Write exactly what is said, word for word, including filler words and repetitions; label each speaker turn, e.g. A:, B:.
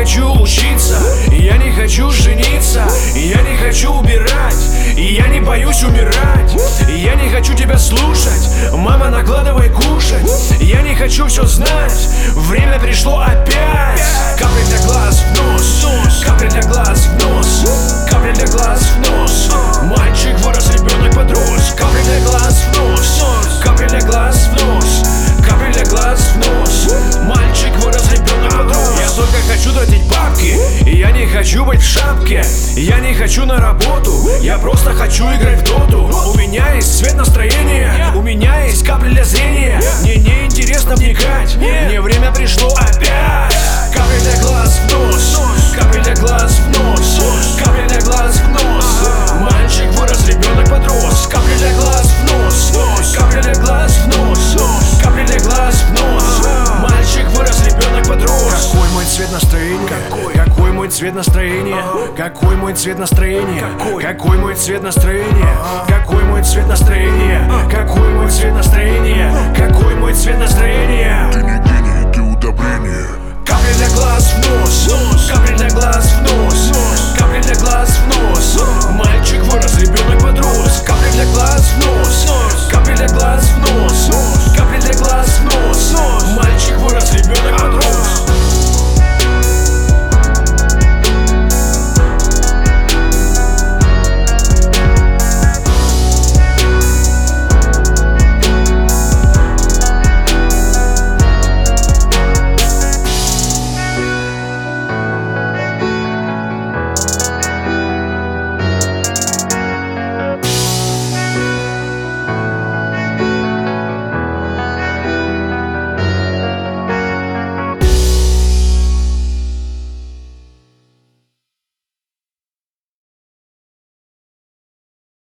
A: хочу учиться, я не хочу жениться, я не хочу убирать, я не боюсь умирать. Я не хочу тебя слушать, мама, накладывай кушать. Я не хочу все знать, время пришло опять. Капли для глаз в нос, капли для глаз в нос, капли для глаз в нос. Мальчик вырос, ребенок подрос. Капли для глаз в нос, капли для глаз в нос, капли для глаз в нос. Мальчик вырос, ребенок подрос. Я только хочу тратить бабки, я не хочу быть в шапке, я не хочу на работу, я просто хочу играть в доту. У меня есть цвет настроения, у меня есть капли для зрения. Мне не интересно вникать, мне время пришло опять. Капли для глаз в нос, капли для глаз в нос, капли для глаз в нос. Мальчик вырос, ребенок подрос. Капли для глаз в нос, капли для глаз в нос, капли для глаз в нос. Мальчик вырос, ребенок подрос. Какой мой цвет настроения? Какой мой цвет настроения? Какой мой цвет настроения? Какой мой цвет настроения? Какой мой цвет настроения? Какой мой цвет настроения? Какой мой цвет настроения?
B: Ты не гений, ты удобрение.
A: Капли для глаз в нос, капли для глаз в нос, капли для глаз в